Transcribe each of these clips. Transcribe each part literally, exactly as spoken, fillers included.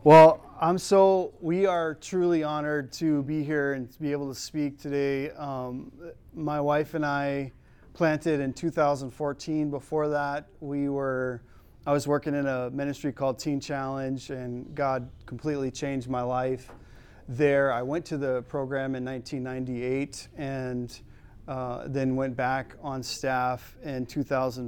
Well, I'm so, we are truly honored to be here and to be able to speak today. Um, my wife and I planted in two thousand fourteen. Before that, we were, I was working in a ministry called Teen Challenge, and God completely changed my life there. I went to the program in nineteen ninety-eight and uh, then went back on staff in two thousand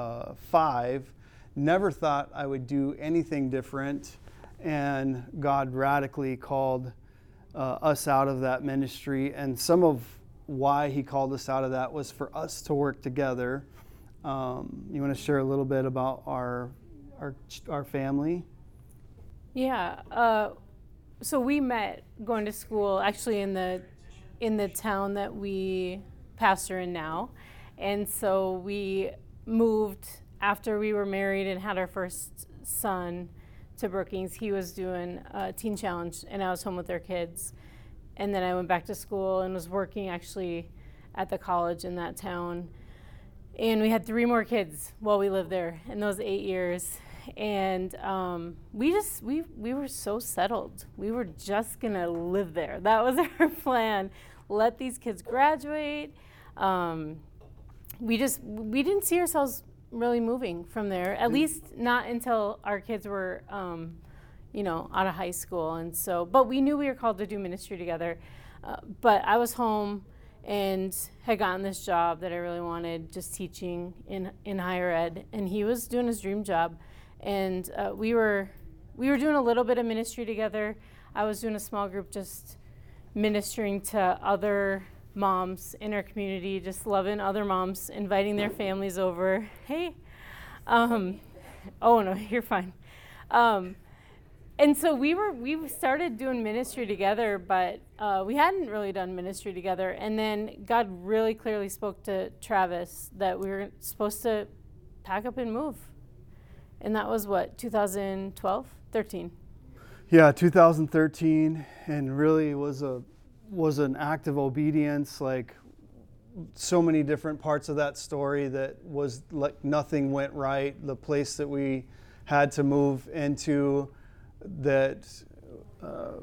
five. Never thought I would do anything different. And God radically called uh, us out of that ministry. And some of why he called us out of that was for us to work together. Um, you want to share a little bit about our our, our family? Yeah. Uh, so we met going to school actually in the in the town that we pastor in now. And so we moved after we were married and had our first son to Brookings. He was doing a Teen Challenge, and I was home with their kids. And then I went back to school and was working actually at the college in that town. And we had three more kids while we lived there in those eight years. And um, we just, we, we were so settled. We were just gonna live there. That was our plan. Let these kids graduate. Um, we just, we didn't see ourselves really moving from there, at least not until our kids were, um, you know, out of high school. And so, but we knew we were called to do ministry together. Uh, but I was home and had gotten this job that I really wanted, just teaching in in higher ed. And he was doing his dream job, and uh, we were we were doing a little bit of ministry together. I was doing a small group, just ministering to other moms in our community, just loving other moms, inviting their families over. Hey, um, oh no, you're fine. Um, and so we were, we started doing ministry together, but uh, we hadn't really done ministry together. And then God really clearly spoke to Travis that we were supposed to pack up and move. And that was what, two thousand twelve, thirteen? Yeah, two thousand thirteen, and really was a was an act of obedience, like so many different parts of that story that was like nothing went right. The place that we had to move into, that uh,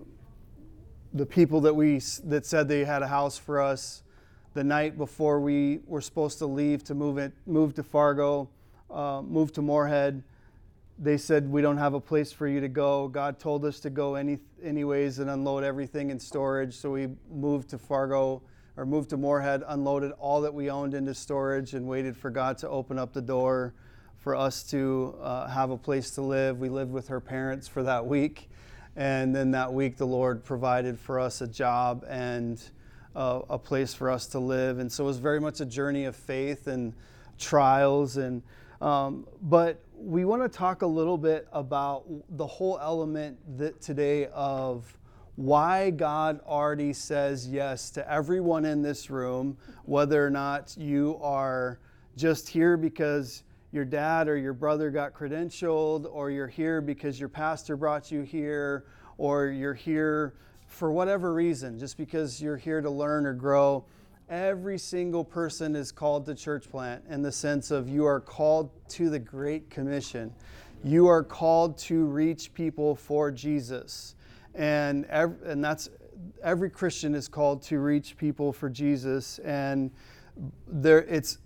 the people that we that said they had a house for us the night before we were supposed to leave to move it move to Fargo, uh, move to Moorhead, they said, we don't have a place for you to go. God told us to go any anyways and unload everything in storage. So we moved to Fargo, or moved to Moorhead, unloaded all that we owned into storage, and waited for God to open up the door for us to uh, have a place to live. We lived with her parents for that week. And then that week, the Lord provided for us a job and uh, a place for us to live. And so it was very much a journey of faith and trials. And um, but we want to talk a little bit about the whole element that today of why God already says yes to everyone in this room, whether or not you are just here because your dad or your brother got credentialed, or you're here because your pastor brought you here, or you're here for whatever reason, just because you're here to learn or grow. Every single person is called to church plant, in the sense of you are called to the Great Commission. You are called to reach people for Jesus. And every, and that's every Christian is called to reach people for Jesus. And there it's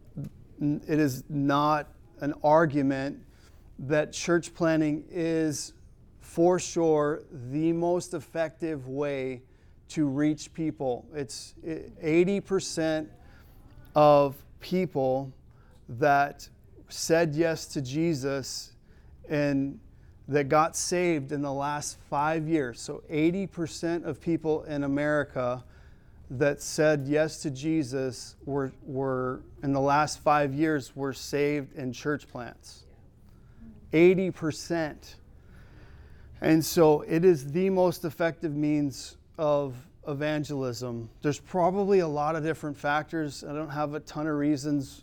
it is not an argument that church planting is for sure the most effective way to reach people. It's eighty percent of people that said yes to Jesus and that got saved in the last five years. So eighty percent of people in America that said yes to Jesus were, were in the last five years were saved in church plants. eighty percent. And so it is the most effective means of evangelism. There's probably a lot of different factors. I don't have a ton of reasons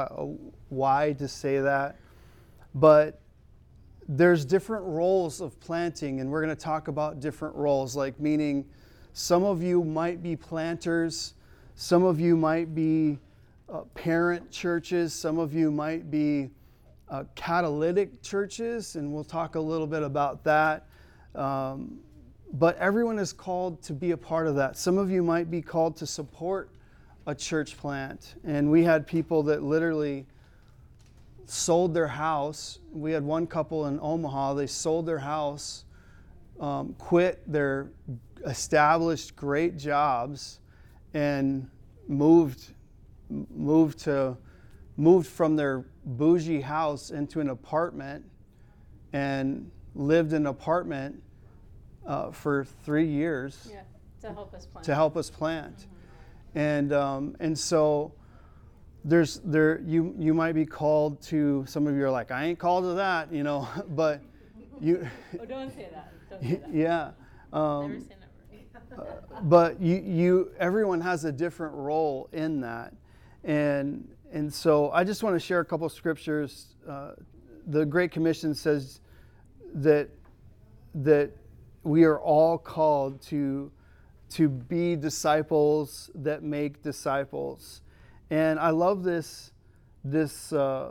why to say that, but there's different roles of planting, and we're going to talk about different roles, like meaning some of you might be planters, some of you might be uh, parent churches, some of you might be uh, catalytic churches, and we'll talk a little bit about that. Um, but everyone is called to be a part of that. Some of you might be called to support a church plant. And we had people that literally sold their house. We had one couple in Omaha. They sold their house, um, quit their established great jobs, and moved moved to moved from their bougie house into an apartment and lived in an apartment uh, for three years. Yeah, to help us plant. To help us plant. Mm-hmm. And um, and so there's there you you might be called to, some of you are like, I ain't called to that, you know, but you Oh, don't say that. Don't say that. Yeah. Um, Never say never. uh, but you you everyone has a different role in that. And and so I just want to share a couple scriptures. Uh, the Great Commission says that that we are all called to to be disciples that make disciples. And I love this this uh,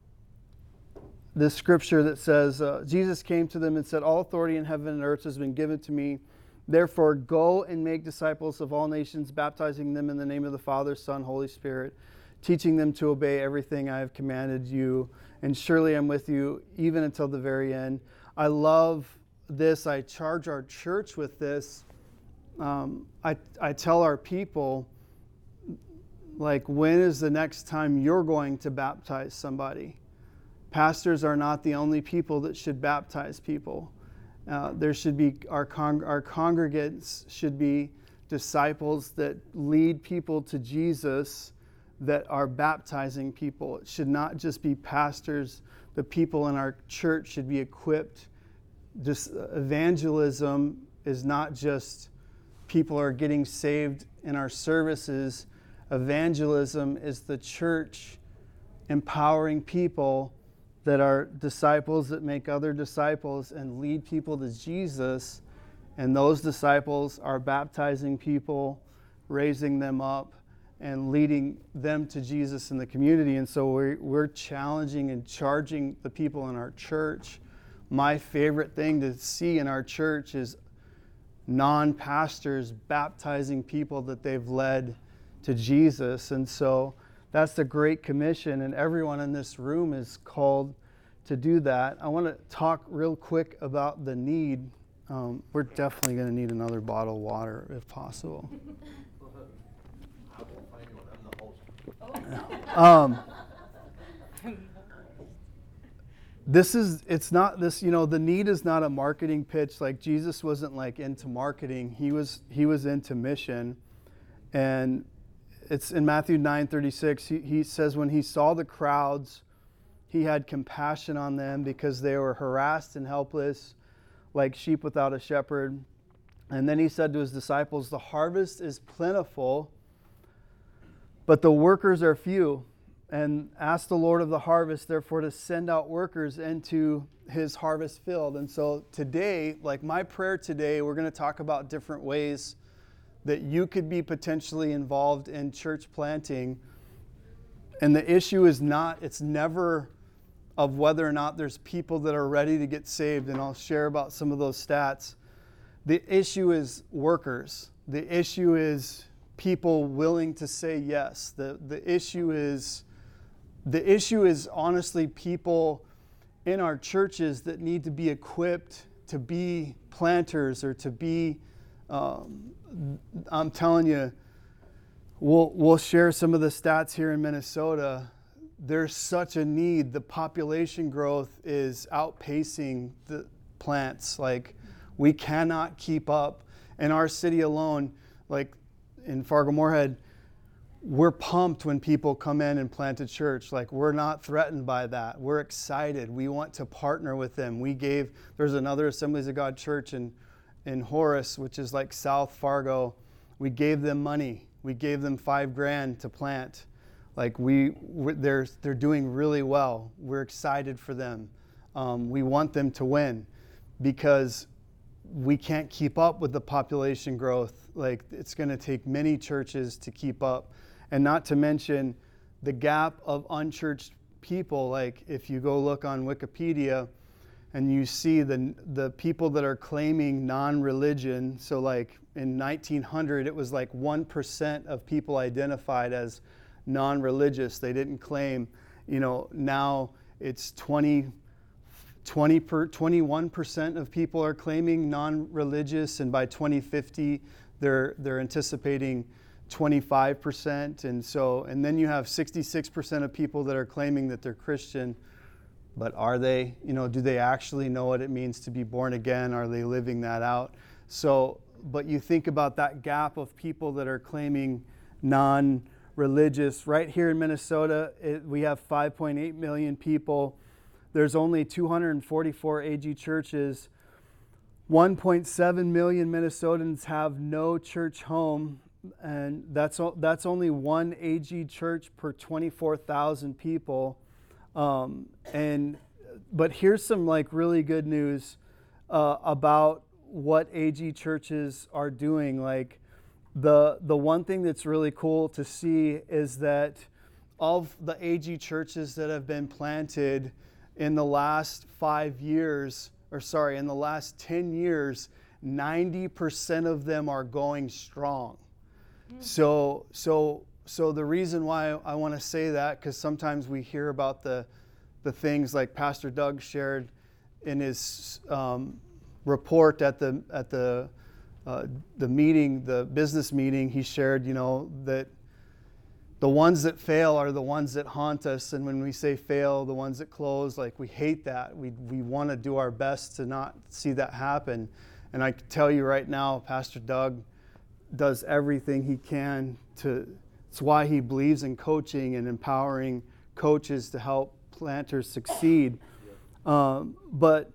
this scripture that says, uh, Jesus came to them and said, all authority in heaven and earth has been given to me. Therefore, go and make disciples of all nations, baptizing them in the name of the Father, Son, Holy Spirit, teaching them to obey everything I have commanded you. And surely I'm with you even until the very end. I love this. I charge our church with this. Um, I, I tell our people, like, when is the next time you're going to baptize somebody? Pastors are not the only people that should baptize people. Uh, there should be, our, con- our congregants should be disciples that lead people to Jesus, that are baptizing people. It should not just be pastors. The people in our church should be equipped. This evangelism is not just people are getting saved in our services. Evangelism is the church empowering people that are disciples that make other disciples and lead people to Jesus. And those disciples are baptizing people, raising them up, and leading them to Jesus in the community. And so we're, we're challenging and charging the people in our church. My favorite thing to see in our church is non-pastors baptizing people that they've led to Jesus. And so that's the Great Commission, and everyone in this room is called to do that. I want to talk real quick about the need. Um, we're definitely going to need another bottle of water if possible. Um, this is, it's not this, you know, the need is not a marketing pitch. Like, Jesus wasn't like into marketing. He was, he was into mission. And it's in Matthew nine thirty-six. He, he says, when he saw the crowds, he had compassion on them because they were harassed and helpless, like sheep without a shepherd. And then he said to his disciples, the harvest is plentiful, but the workers are few. And ask the Lord of the harvest, therefore, to send out workers into his harvest field. And so today, like my prayer today, we're going to talk about different ways that you could be potentially involved in church planting. And the issue is not, it's never of whether or not there's people that are ready to get saved. And I'll share about some of those stats. The issue is workers. The issue is people willing to say yes. The, the issue is... The issue is honestly people in our churches that need to be equipped to be planters or to be, um, I'm telling you, we'll, we'll share some of the stats here in Minnesota. There's such a need. The population growth is outpacing the plants. Like, we cannot keep up. In our city alone, like in Fargo-Moorhead, we're pumped when people come in and plant a church. Like, we're not threatened by that. We're excited. We want to partner with them. We gave, there's another Assemblies of God church in, in Horace, which is like South Fargo. We gave them money. We gave them five grand to plant. Like, we, we're, they're, they're doing really well. We're excited for them. Um, we want them to win because we can't keep up with the population growth. Like, it's going to take many churches to keep up. And not to mention the gap of unchurched people. Like, if you go look on Wikipedia, and you see the the people that are claiming non-religion. So like in nineteen hundred, it was like one percent of people identified as non-religious. They didn't claim, you know, now it's twenty, twenty per, twenty-one percent of people are claiming non-religious, and by twenty fifty, they're they're anticipating twenty-five percent. And so, and then you have sixty-six percent of people that are claiming that they're Christian, but are they, you know, do they actually know what it means to be born again? Are they living that out? So, but you think about that gap of people that are claiming non-religious. Right here in Minnesota, it, we have five point eight million people. There's only two hundred forty-four A G churches. one point seven million Minnesotans have no church home, and that's that's only one A G church per twenty-four thousand people. Um, and but here's some like really good news uh, about what A G churches are doing. Like the the one thing that's really cool to see is that of the A G churches that have been planted in the last five years, or sorry, in the last ten years, ninety percent of them are going strong. Mm. So, so, so the reason why I want to say that, because sometimes we hear about the, the things like Pastor Doug shared in his um, report at the at the uh, the meeting, the business meeting. He shared, you know, that the ones that fail are the ones that haunt us. And when we say fail, the ones that close, like we hate that. We we want to do our best to not see that happen. And I can tell you right now, Pastor Doug does everything he can to, it's why he believes in coaching and empowering coaches to help planters succeed. Um, but,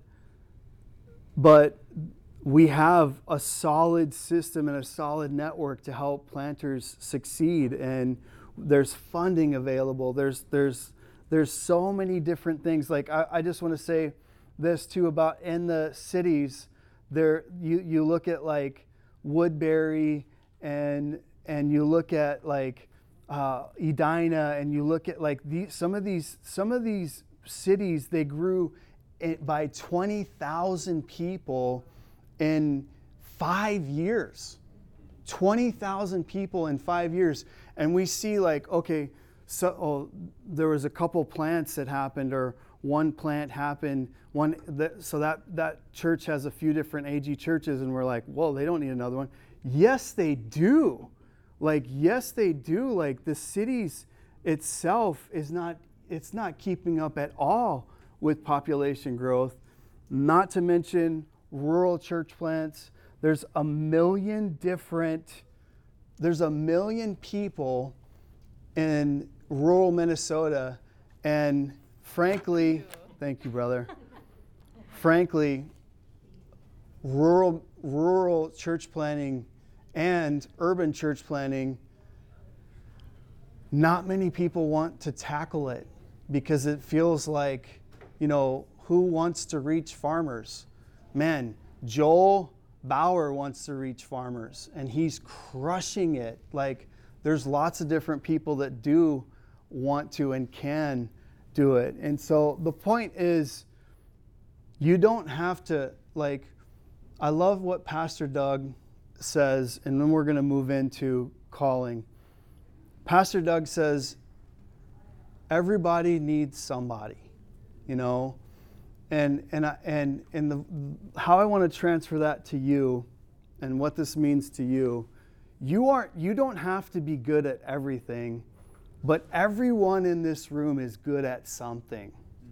but we have a solid system and a solid network to help planters succeed. And there's funding available. There's there's there's so many different things. Like I, I just want to say this too about in the cities. There you you look at like Woodbury and and you look at like uh, Edina, and you look at like these some of these some of these cities. They grew it by twenty thousand people in five years. twenty thousand people in five years. And we see like, okay, so oh, there was a couple plants that happened, or one plant happened. One that, so that, that church has a few different A G churches, and we're like, whoa, they don't need another one. Yes, they do. Like, yes, they do. Like the cities itself is not, it's not keeping up at all with population growth. Not to mention rural church plants. There's a million different, there's a million people in rural Minnesota, and frankly, thank you, thank you brother. Frankly, rural rural church planting and urban church planting, not many people want to tackle it because it feels like, you know, who wants to reach farmers? Man, Joel Bauer wants to reach farmers, and he's crushing it. Like, there's lots of different people that do want to and can do it. And so the point is, you don't have to, like, I love what Pastor Doug says, and then we're going to move into calling. Pastor Doug says, everybody needs somebody, you know? And and I, and and the how I want to transfer that to you, and what this means to you, you aren't you don't have to be good at everything, but everyone in this room is good at something.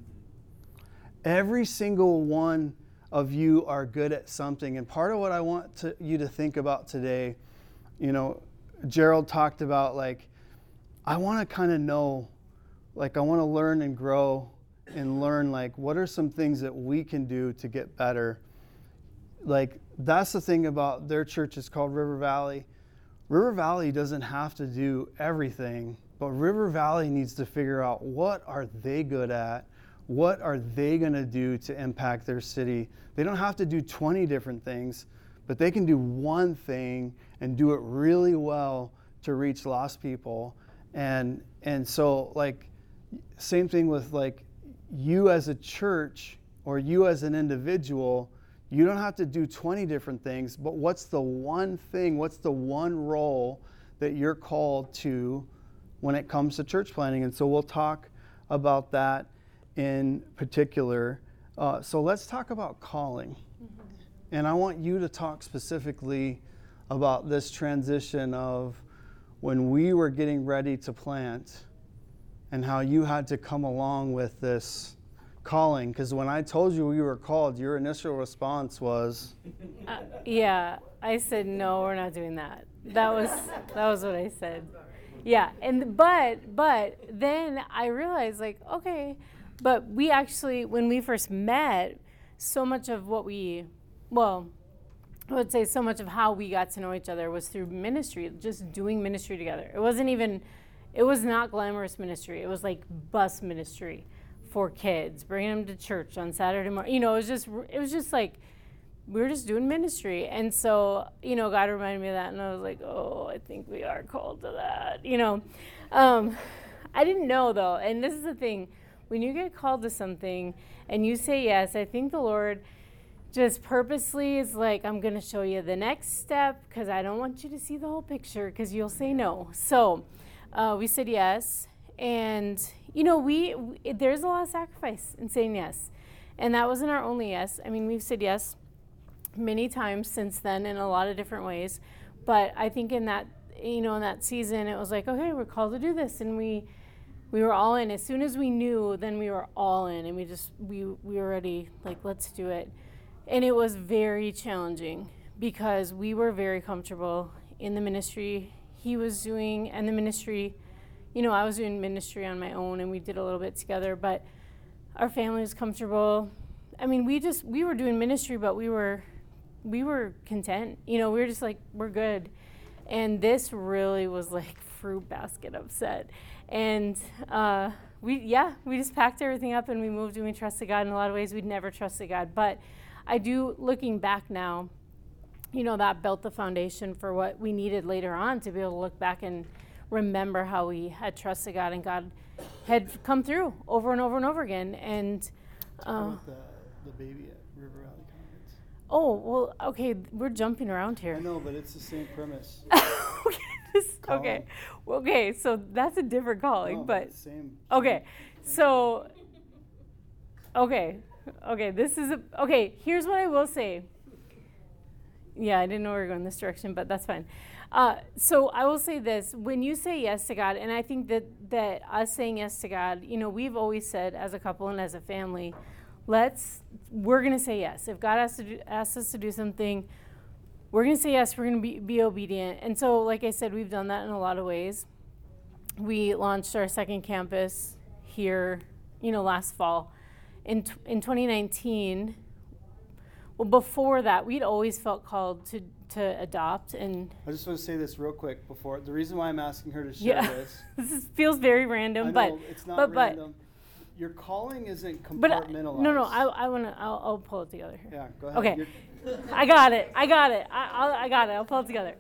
Every single one of you are good at something, and part of what I want to, you to think about today, you know, Gerald talked about like, I want to kind of know, like I want to learn and grow. And learn like what are some things that we can do to get better. Like that's the thing about their church is called River Valley. River Valley doesn't have to do everything, but River Valley needs to figure out what are they good at, what are they going to do to impact their city. They don't have to do twenty different things, but they can do one thing and do it really well to reach lost people. And and so like same thing with like you as a church, or you as an individual, you don't have to do twenty different things, but what's the one thing, what's the one role that you're called to when it comes to church planting? And so we'll talk about that in particular. Uh, so let's talk about calling. Mm-hmm. And I want you to talk specifically about this transition of when we were getting ready to plant and how you had to come along with this calling. Because when I told you we were called, your initial response was... Uh, yeah, I said, no, we're not doing that. That was that was what I said. Yeah, and but but then I realized, like, okay, but we actually, when we first met, so much of what we, well, I would say so much of how we got to know each other was through ministry, just doing ministry together. It wasn't even, it was not glamorous ministry. It was like bus ministry for kids, bringing them to church on Saturday morning. You know, it was just, it was just like, we were just doing ministry. And so, you know, God reminded me of that, and I was like, oh, I think we are called to that, you know. Um, I didn't know, though, and this is the thing. When you get called to something and you say yes, I think the Lord just purposely is like, I'm going to show you the next step because I don't want you to see the whole picture because you'll say no. So uh, we said yes. And, you know, we, we there's a lot of sacrifice in saying yes. And that wasn't our only yes. I mean, we've said yes many times since then in a lot of different ways. But I think in that, you know, in that season, it was like, okay, we're called to do this. And we we were all in. As soon as we knew, then we were all in. And we just, we, we were ready, like, let's do it. And it was very challenging because we were very comfortable in the ministry he was doing and the ministry, you know, I was doing ministry on my own and we did a little bit together, but our family was comfortable. I mean, we just, we were doing ministry, but we were, we were content. You know, we were just like, we're good. And this really was like fruit basket upset. And uh, we, yeah, we just packed everything up and we moved and we trusted God in a lot of ways. We'd never trusted God, but I do, looking back now, you know, that built the foundation for what we needed later on to be able to look back and remember how we had trusted God and God had come through over and over and over again. And uh, the, the baby at River Valley Conference. Oh, well, okay, we're jumping around here. I know, but it's the same premise. okay, this, okay, okay, so that's a different calling, no, but same. Okay, so okay. Okay, this is a, okay, here's what I will say. Yeah, I didn't know we were going this direction, but that's fine. Uh, so I will say this, when you say yes to God, and I think that, that us saying yes to God, you know, we've always said as a couple and as a family, let's, we're going to say yes. If God has to do, asks us to do something, we're going to say yes, we're going to be, be obedient. And so, like I said, we've done that in a lot of ways. We launched our second campus here, you know, last fall. In in twenty nineteen, well, before that, we'd always felt called to, to adopt. And I just want to say this real quick before. The reason why I'm asking her to share yeah, this. this is, feels very random, I but know, it's not but, random. But, your calling isn't compartmentalized. But no, no, I I want to. I'll, I'll pull it together here. Yeah, go ahead. Okay, I got it. I got it. I I'll, I got it. I'll pull it together.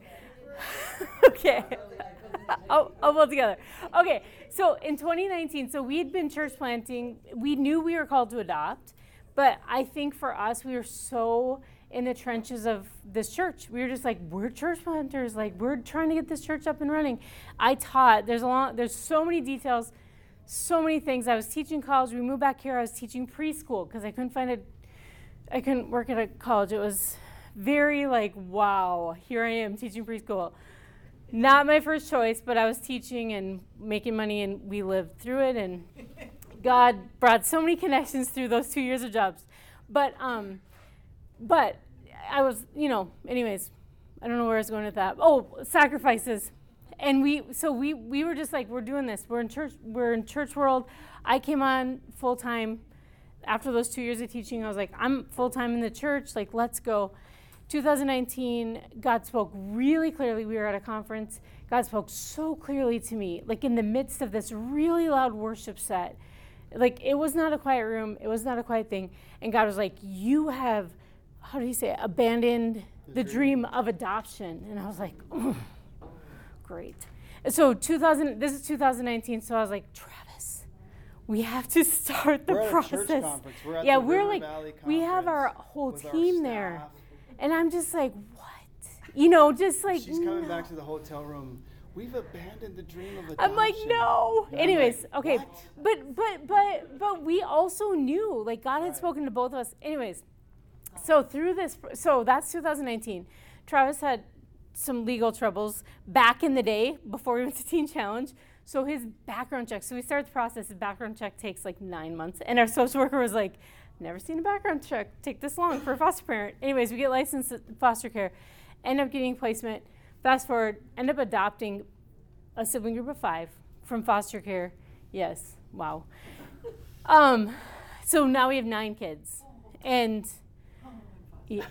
okay. I'll, I'll pull it together. Okay, so in twenty nineteen, so we'd been church planting. We knew we were called to adopt, but I think for us, we were so in the trenches of this church. We were just like, we're church planters. Like, we're trying to get this church up and running. I taught. There's a lot. There's so many details, so many things. I was teaching college. We moved back here. I was teaching preschool because I couldn't find a. I couldn't work at a college. It was very like, wow, here I am teaching preschool. Not my first choice, but I was teaching and making money, and we lived through it, and God brought so many connections through those two years of jobs. But um, but I was, you know, anyways, I don't know where I was going with that. Oh, sacrifices. And we, so we, we were just like, we're doing this. We're in church, we're in church world. I came on full time after those two years of teaching. I was like, I'm full time in the church. Like, let's go. twenty nineteen, God spoke really clearly. We were at a conference. God spoke so clearly to me, like in the midst of this really loud worship set. Like, it was not a quiet room. It was not a quiet thing. And God was like, you have, how do you say it, abandoned the, the dream. dream of adoption. And I was like, oh, great. And so two thousand, this is two thousand nineteen, so I was like, Travis, we have to start the we're at process. a church conference. We're at yeah, the we're River like, Valley we have our conference whole with our team there. staff. And I'm just like, what? You know, just like, She's coming no. back to the hotel room. We've abandoned the dream of adoption. I'm like, no. And I'm Anyways, like, okay. what? But but but but we also knew, like God had Right. spoken to both of us. Anyways, so through this, so that's two thousand nineteen. Travis had some legal troubles back in the day before we went to Teen Challenge. So his background check, so we started the process. His background check takes like nine months. And our social worker was like, never seen a background check take this long for a foster parent. Anyways, we get licensed in foster care, end up getting placement. Fast forward, end up adopting a sibling group of five from foster care. Yes, wow. Um, so now we have nine kids. And yeah,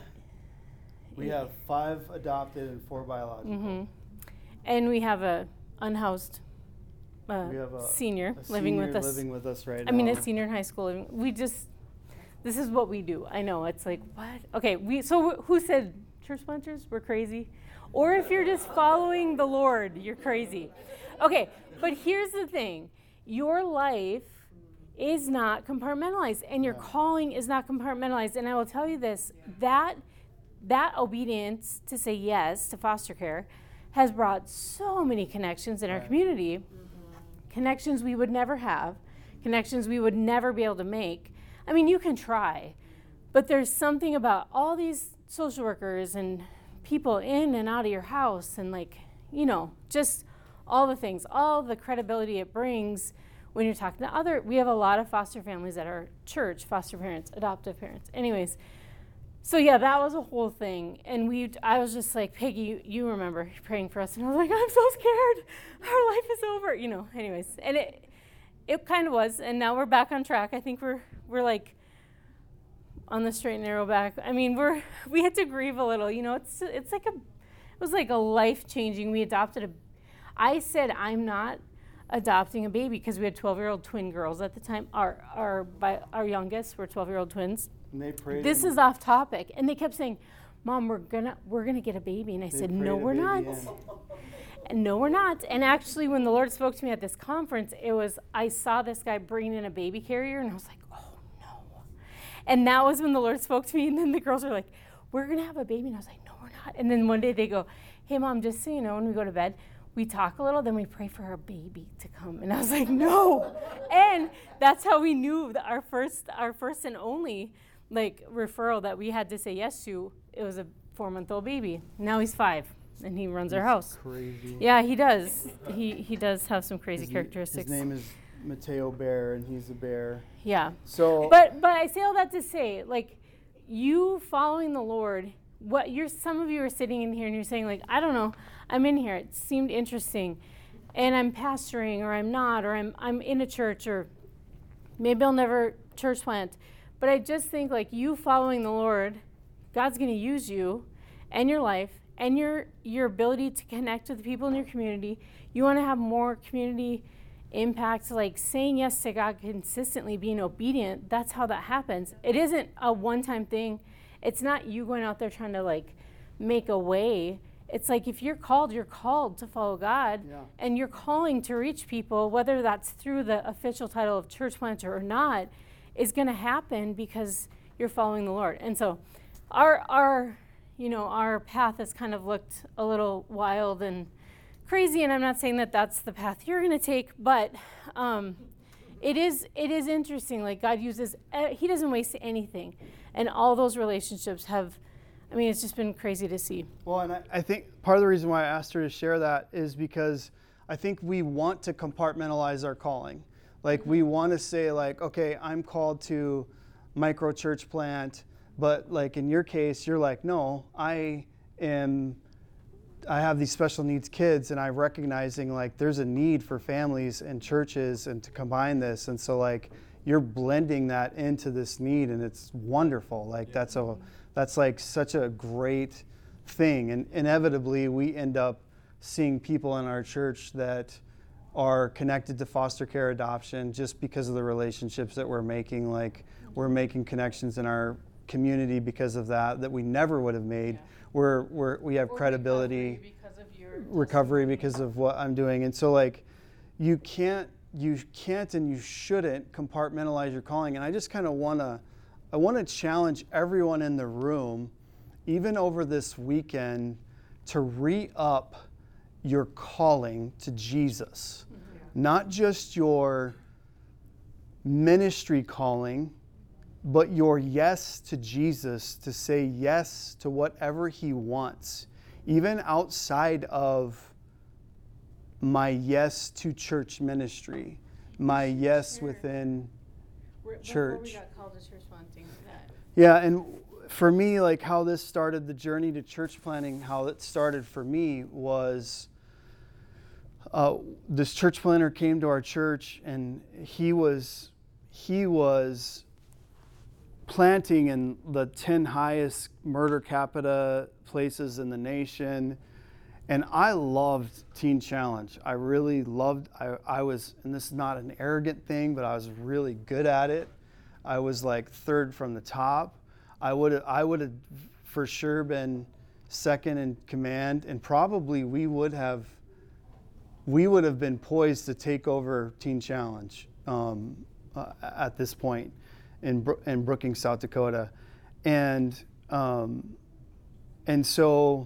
We have five adopted and four biological. mm-hmm. And we have a unhoused uh, We have a, senior a living senior with us. living with us right I now. mean, a senior in high school. living- We just, this is what we do. I know, it's like, what? Okay, we. so who said church planters? We're crazy. Or if you're just following the Lord, you're crazy. Okay, but here's the thing. Your life is not compartmentalized, and your Yeah. calling is not compartmentalized. And I will tell you this, that that obedience to say yes to foster care has brought so many connections in our Right. community, connections we would never have, connections we would never be able to make. I mean, you can try, but there's something about all these social workers and people in and out of your house and, like, you know, just all the things, all the credibility it brings when you're talking to other, we have a lot of foster families at our church, foster parents, adoptive parents. Anyways, so yeah, that was a whole thing. And we, I was just like, Peggy, you, you remember praying for us. And I was like, I'm so scared. Our life is over, you know, anyways. And it, it kind of was. And now we're back on track. I think we're, we're like on the straight and narrow back. I mean, we're, we had to grieve a little, you know, it's, it's like a, it was like a life changing. We adopted a, I said, I'm not adopting a baby because we had twelve year old twin girls at the time. Our, our, by, our youngest were twelve year old twins. And they prayed. This and is off topic, and they kept saying, "Mom, we're gonna we're gonna get a baby," and I they said, prayed "No, a we're baby not." in. And no, we're not. And actually, when the Lord spoke to me at this conference, it was I saw this guy bringing in a baby carrier, and I was like, "Oh no!" And that was when the Lord spoke to me, and then the girls were like, "We're gonna have a baby," and I was like, "No, we're not." And then one day they go, "Hey, Mom, just so you know, when we go to bed, we talk a little, then we pray for our baby to come." And I was like, "No!" And that's how we knew that our first, our first and only, like, referral that we had to say yes to, it was a four-month-old baby. Now he's five, and he runs our house. Crazy. Yeah, he does. He he does have some crazy His, characteristics. His name is Mateo Bear, and he's a bear. Yeah. So, But but I say all that to say, like, you following the Lord, what you're some of you are sitting in here and you're saying, like, I don't know, I'm in here, it seemed interesting, and I'm pastoring, or I'm not, or I'm I'm in a church, or maybe I'll never church plant. But I just think, like, you following the Lord, God's going to use you and your life and your your ability to connect with the people in your community. You want to have more community impact, like saying yes to God consistently, being obedient. That's how that happens. It isn't a one-time thing. It's not you going out there trying to, like, make a way. It's like, if you're called, you're called to follow God, Yeah. and you're calling to reach people, whether that's through the official title of church planter or not, is going to happen because you're following the Lord. And so our our you know our path has kind of looked a little wild and crazy, and I'm not saying that that's the path you're going to take, but um, it is it is interesting. Like, God uses, uh, he doesn't waste anything, and all those relationships have, I mean, it's just been crazy to see. well, and I, I think part of the reason why I asked her to share that is because I think we want to compartmentalize our calling. Like, we want to say, like, okay, I'm called to micro church plant, but, like, in your case, you're like, no, I am, I have these special needs kids, and I'm recognizing, like, there's a need for families and churches and to combine this. And so, like, you're blending that into this need, and it's wonderful. Like, that's a, that's like such a great thing. And inevitably, we end up seeing people in our church that are connected to foster care adoption just because of the relationships that we're making. Like, we're making connections in our community because of that, that we never would have made. Yeah. We're, we're, we have or credibility, recovery because of, your recovery because of what I'm doing. And so, like, you can't you can't and you shouldn't compartmentalize your calling. And I just kind of want to, I want to challenge everyone in the room, even over this weekend, to re-up your calling to Jesus. Mm-hmm. Not just your ministry calling, but your yes to Jesus, to say yes to whatever he wants, even outside of my yes to church ministry, my yes sure. within Before church. we got called to church planting, that. Yeah, and for me, like how this started, the journey to church planting, how it started for me was uh, this church planter came to our church, and he was he was planting in the ten highest murder capita places in the nation. And I loved Teen Challenge. I really loved, I, I was, and this is not an arrogant thing, but I was really good at it. I was like third from the top. I would have, I would have for sure been second in command, and probably we would have, we would have been poised to take over Teen Challenge um, uh, at this point in Bro- in Brookings, South Dakota, and um, and so.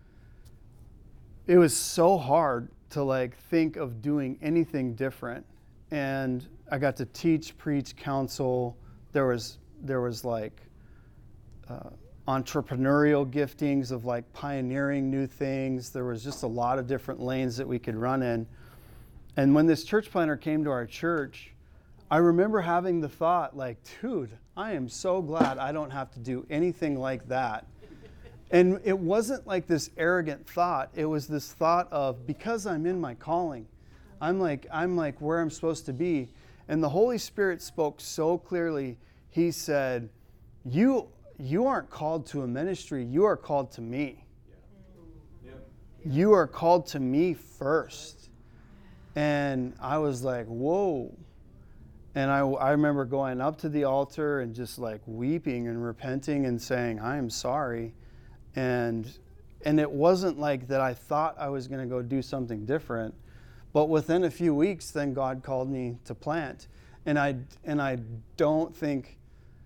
It was so hard to like think of doing anything different. And I got to teach, preach, counsel. There was there was like uh, entrepreneurial giftings of like pioneering new things. There was just a lot of different lanes that we could run in. And when this church planter came to our church, I remember having the thought like, dude, I am so glad I don't have to do anything like that. And it wasn't like this arrogant thought. It was this thought of, because I'm in my calling, I'm like, I'm like where I'm supposed to be. And the Holy Spirit spoke so clearly. He said, you, you aren't called to a ministry. You are called to me. Yeah. Yep. You are called to me first. And I was like, whoa. And I, I remember going up to the altar and just like weeping and repenting and saying, I am sorry. And and it wasn't like that I thought I was going to go do something different, but within a few weeks, then God called me to plant, and I and I don't think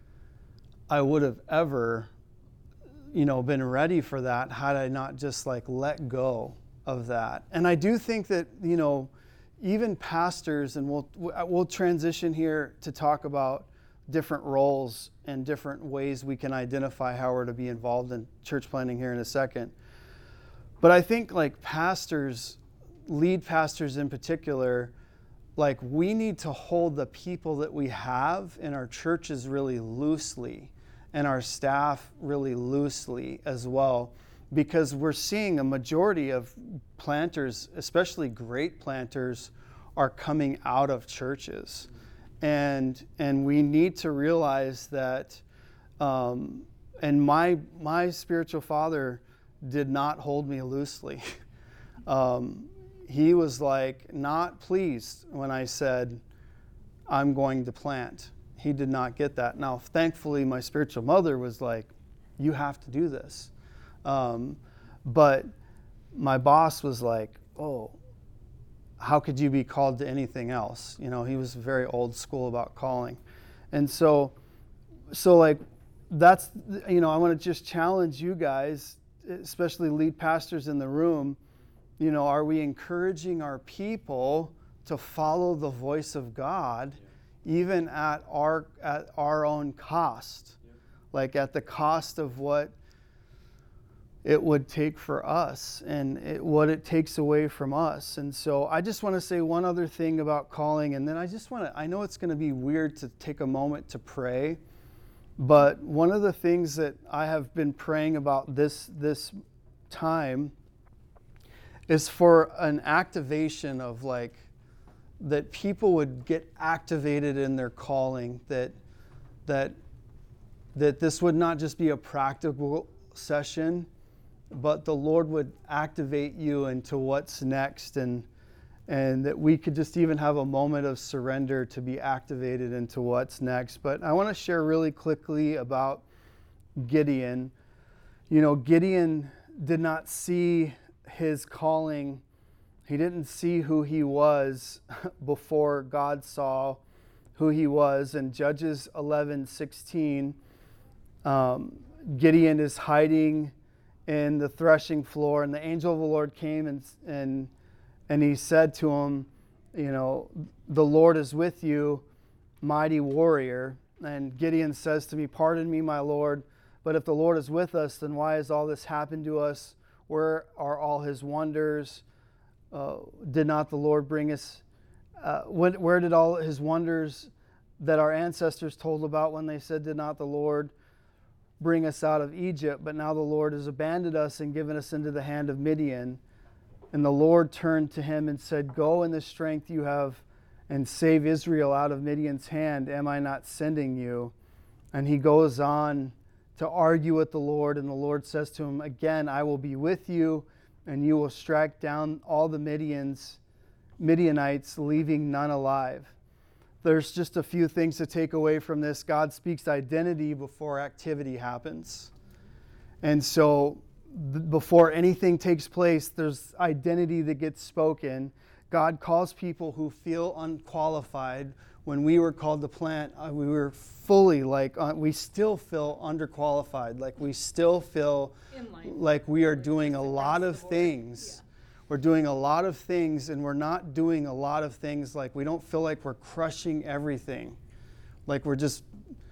I would have ever, you know, been ready for that had I not just like let go of that. And I do think that, you know, even pastors, and we'll we'll transition here to talk about different roles and different ways we can identify how we're to be involved in church planting here in a second. But I think like pastors, lead pastors in particular, like we need to hold the people that we have in our churches really loosely, and our staff really loosely as well, because we're seeing a majority of planters, especially great planters, are coming out of churches. And and we need to realize that, um, and my my spiritual father did not hold me loosely. um, he was like not pleased when I said, I'm going to plant. He did not get that. Now, thankfully, my spiritual mother was like, you have to do this. Um, but my boss was like, oh, how could you be called to anything else? You know, he was very old school about calling. And so, so like, that's, you know, I want to just challenge you guys, especially lead pastors in the room. You know, are we encouraging our people to follow the voice of God, yeah. even at our, at our own cost? Yeah. Like at the cost of what it would take for us, and it, what it takes away from us. And so I just want to say one other thing about calling, and then I just want to, I know it's going to be weird to take a moment to pray, but one of the things that I have been praying about this this time is for an activation of like, that people would get activated in their calling, that that that this would not just be a practical session, but the Lord would activate you into what's next, and and that we could just even have a moment of surrender to be activated into what's next. But I want to share really quickly about Gideon. You know, Gideon did not see his calling, He didn't see who he was before God saw who he was. In Judges eleven sixteen, um, Gideon is hiding in the threshing floor, and the angel of the Lord came and and and he said to him, you know, the Lord is with you, mighty warrior. And Gideon says to me, pardon me, my Lord, but if the Lord is with us, then why has all this happened to us? Where are all his wonders? Uh, did not the Lord bring us? Uh, when, where did all his wonders that our ancestors told about when they said, did not the Lord bring us out of Egypt? But now the Lord has abandoned us and given us into the hand of Midian. And the Lord turned to him and said, go in the strength you have and save Israel out of Midian's hand. Am I not sending you? And he goes on to argue with the Lord. And the Lord says to him, again, I will be with you, and you will strike down all the Midians, Midianites, leaving none alive. There's just a few things to take away from this. God speaks identity before activity happens. And so before anything takes place, there's identity that gets spoken. God calls people who feel unqualified. When we were called to plant, uh, we were fully like, uh, we still feel underqualified. Like we still feel like we are doing a lot of things. Yeah. We're doing a lot of things, and we're not doing a lot of things. Like we don't feel like we're crushing everything. Like we're just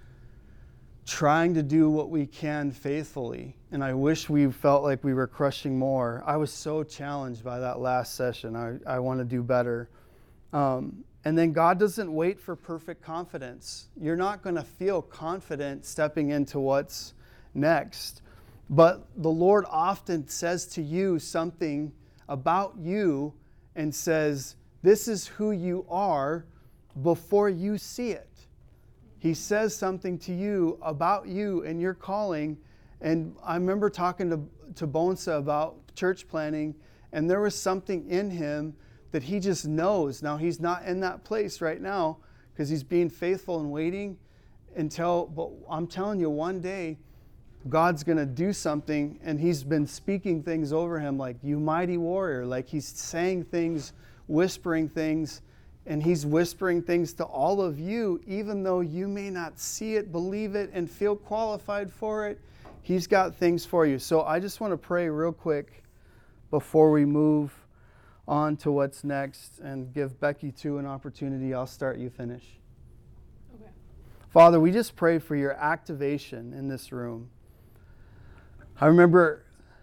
trying to do what we can faithfully. And I wish we felt like we were crushing more. I was so challenged by that last session. I, I want to do better. Um, and then God doesn't wait for perfect confidence. You're not going to feel confident stepping into what's next. But the Lord often says to you something about you and says, this is who you are before you see it. He says something to you about you and your calling. And I remember talking to, to Bonsa about church planning, and there was something in him that he just knows. Now, he's not in that place right now because he's being faithful and waiting until, but I'm telling you, one day, God's going to do something, and he's been speaking things over him like, you mighty warrior. Like he's saying things, whispering things, and he's whispering things to all of you, even though you may not see it, believe it, and feel qualified for it. He's got things for you. So I just want to pray real quick before we move on to what's next and give Becky too an opportunity. I'll start, you finish. Okay. Father, we just pray for your activation in this room. I remember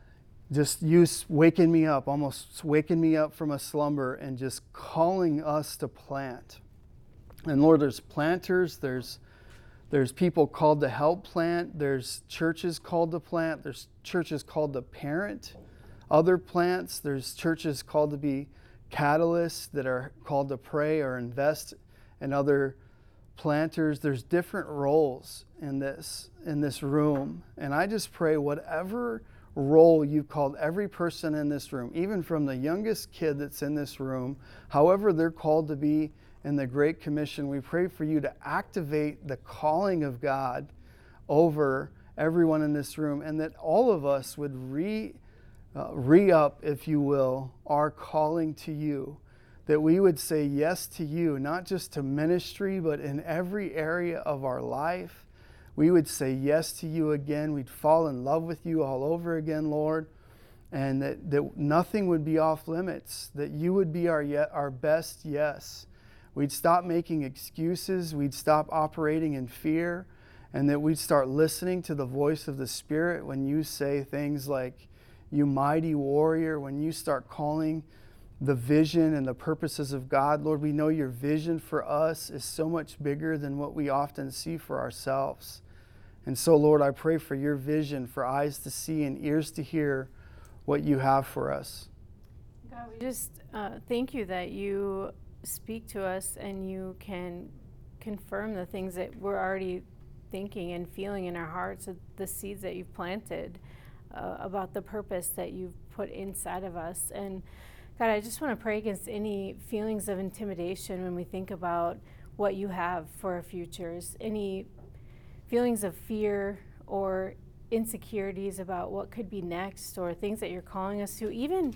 just you waking me up, almost waking me up from a slumber and just calling us to plant. And Lord, there's planters, there's there's people called to help plant, there's churches called to plant, there's churches called to parent other plants, there's churches called to be catalysts that are called to pray or invest in other planters. There's different roles in this in this room. And I just pray whatever role you've called every person in this room, even from the youngest kid that's in this room, however they're called to be in the Great Commission, we pray for you to activate the calling of God over everyone in this room, and that all of us would re, uh, re-up, if you will, our calling to you, that we would say yes to you, not just to ministry, but in every area of our life. We would say yes to you again. We'd fall in love with you all over again, Lord, and that, that nothing would be off limits, that you would be our, yet, our best yes. We'd stop making excuses. We'd stop operating in fear, and that we'd start listening to the voice of the Spirit when you say things like, you mighty warrior, when you start calling the vision and the purposes of God. Lord, we know your vision for us is so much bigger than what we often see for ourselves. And so, Lord, I pray for your vision, for eyes to see and ears to hear what you have for us. God, we just uh, thank you that you speak to us and you can confirm the things that we're already thinking and feeling in our hearts, the seeds that you've planted uh, about the purpose that you've put inside of us. And God, I just want to pray against any feelings of intimidation when we think about what you have for our futures, any feelings of fear or insecurities about what could be next or things that you're calling us to, even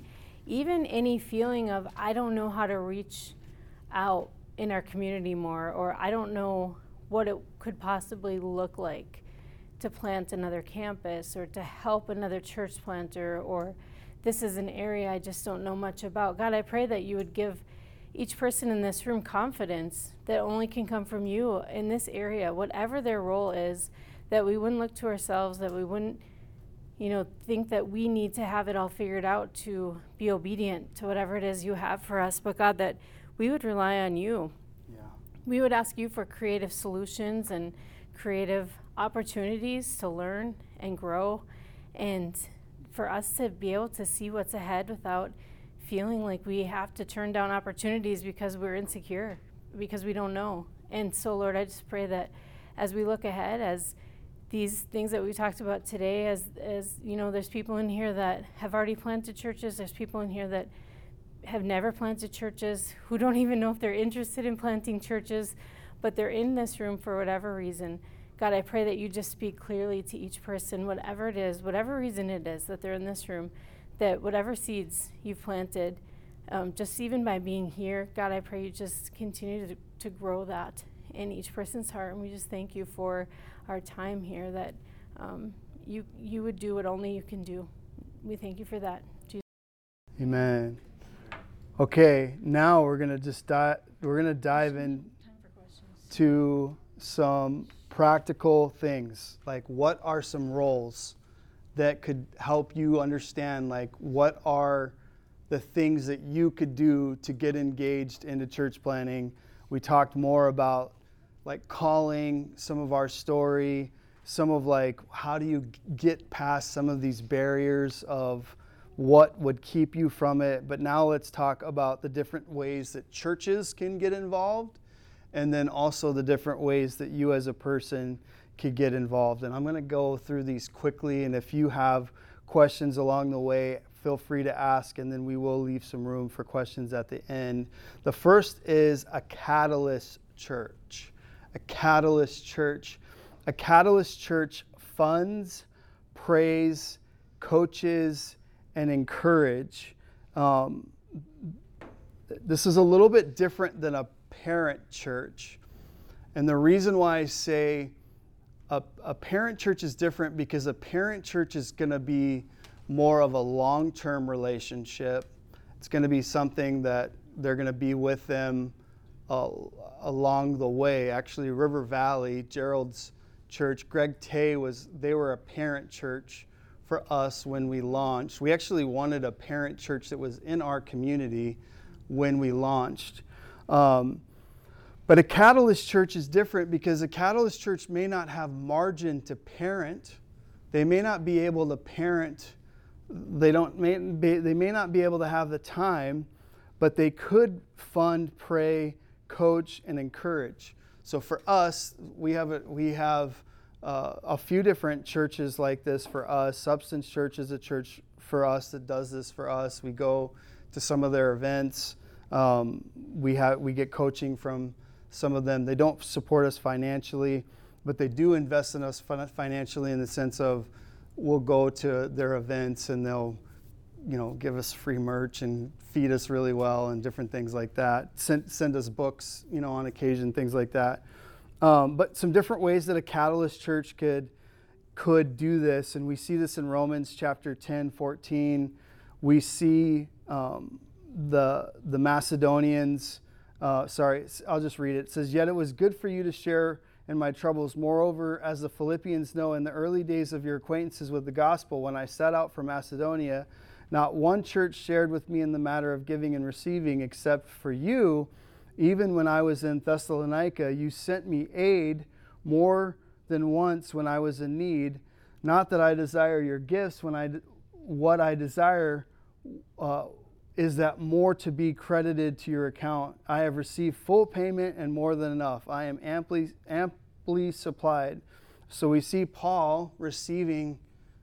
even any feeling of, I don't know how to reach out in our community more, or I don't know what it could possibly look like to plant another campus or to help another church planter, or this is an area I just don't know much about. God, I pray that you would give each person in this room confidence that only can come from you in this area, whatever their role is, that we wouldn't look to ourselves, that we wouldn't, you know, think that we need to have it all figured out to be obedient to whatever it is you have for us, but God, that we would rely on you. Yeah. We would ask you for creative solutions and creative opportunities to learn and grow, and for us to be able to see what's ahead without feeling like we have to turn down opportunities because we're insecure, because we don't know. And so, Lord, I just pray that as we look ahead, as these things that we talked about today, as, as you know, there's people in here that have already planted churches, there's people in here that have never planted churches, who don't even know if they're interested in planting churches, but they're in this room for whatever reason. God, I pray that you just speak clearly to each person, whatever it is, whatever reason it is that they're in this room, that whatever seeds you've planted, um, just even by being here, God, I pray you just continue to, to grow that in each person's heart. And we just thank you for our time here, that um, you you would do what only you can do. We thank you for that. Jesus. Amen. Okay, now we're gonna just dive. We're gonna dive in to some practical things, like what are some roles that could help you understand, like what are the things that you could do to get engaged into church planning. We talked more about like calling, some of our story, some of like how do you get past some of these barriers of what would keep you from it. But now let's talk about the different ways that churches can get involved, and then also the different ways that you as a person could get involved. And I'm going to go through these quickly, and if you have questions along the way, feel free to ask, and then we will leave some room for questions at the end. The first is a catalyst church. A catalyst church. A catalyst church funds, prays, coaches, and encourage. Um, this is a little bit different than a parent church. And the reason why I say a, a parent church is different, because a parent church is going to be more of a long-term relationship. It's going to be something that they're going to be with them uh, along the way. Actually, River Valley, Gerald's church, Greg Tay was, they were a parent church for us when we launched. We actually wanted a parent church that was in our community when we launched. Um, but a catalyst church is different, because a catalyst church may not have margin to parent. They may not be able to parent. They don't. May, they may not be able to have the time, but they could fund, pray, coach, and encourage. So for us, we have a, we have uh, a few different churches like this for us. Substance Church is a church for us that does this for us. We go to some of their events. Um, we have we get coaching from some of them. They don't support us financially, but they do invest in us financially in the sense of we'll go to their events and they'll, you know, give us free merch and feed us really well and different things like that. Send, send us books, you know, on occasion, things like that. Um, but some different ways that a Catalyst church could could do this, and we see this in Romans chapter ten, fourteen. We see um, the the Macedonians. Uh, sorry, I'll just read it. It says, "Yet it was good for you to share in my troubles. Moreover, as the Philippians know, in the early days of your acquaintances with the gospel, when I set out for Macedonia, not one church shared with me in the matter of giving and receiving, except for you. Even when I was in Thessalonica, you sent me aid more than once when I was in need. Not that I desire your gifts. When I, what I desire uh, is that more to be credited to your account. I have received full payment and more than enough. I am amply amply supplied." So we see Paul receiving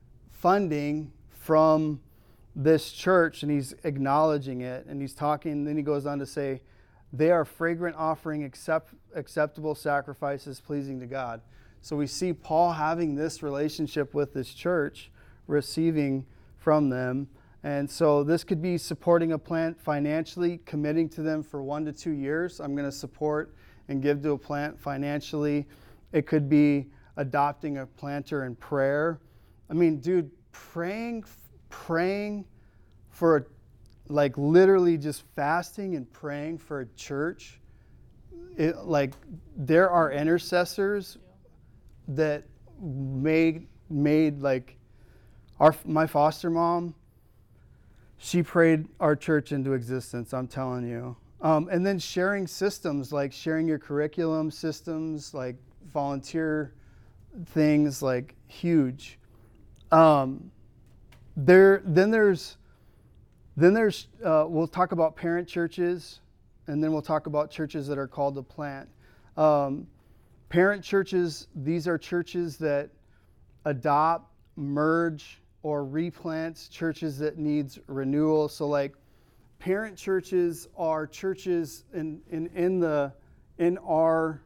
funding from this church, and he's acknowledging it, and he's talking, then he goes on to say, "They are fragrant offering, accept, acceptable sacrifices pleasing to God." So we see Paul having this relationship with this church, receiving from them. And so this could be supporting a plant financially, committing to them for one to two years. I'm going to support and give to a plant financially. It could be adopting a planter in prayer. I mean, dude, praying, praying for, like literally just fasting and praying for a church. It, like there are intercessors that made made like our my foster mom. She prayed our church into existence, I'm telling you. Um, and then sharing systems, like sharing your curriculum systems, like volunteer things, like huge. Um, there, then there's, then there's, uh, we'll talk about parent churches, and then we'll talk about churches that are called to plant. Um, parent churches, these are churches that adopt, merge, or replants churches that needs renewal. So like parent churches are churches in, in, in the in our